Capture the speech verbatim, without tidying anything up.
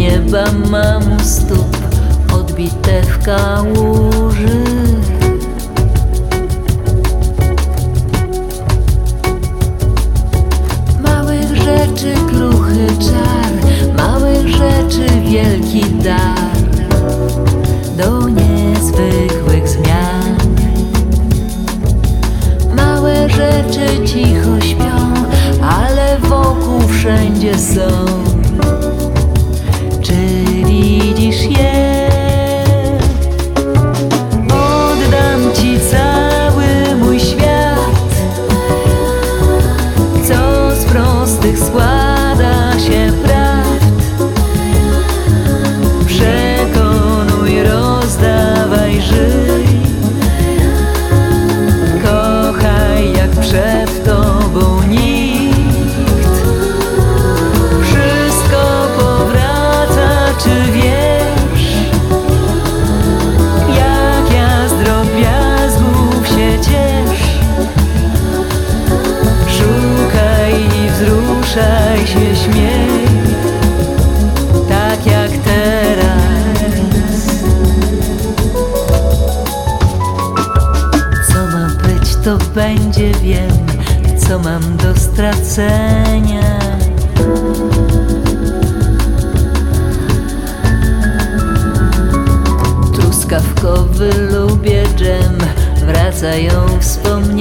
nieba mam u stóp odbite w kałuży. Małych rzeczy kruchy czar, małych rzeczy wielki dar do niezwykłych zmian. Małe rzeczy cicho śpią, ale wokół wszędzie są. Czy widzisz je? Oddam ci cały mój świat, co z prostych składa się prawd. Przekonuj, rozdawaj, żyj, kochaj jak przed tobą nikt. Wszystko powraca, czy wiesz? Jak ja z drobiazgów się ciesz. Szukaj i wzruszaj się, śmiej, tak jak teraz. Co ma być, to będzie, wiem, co mam do stracenia. Truskawkowy lubię dżem, wracają wspomnienia.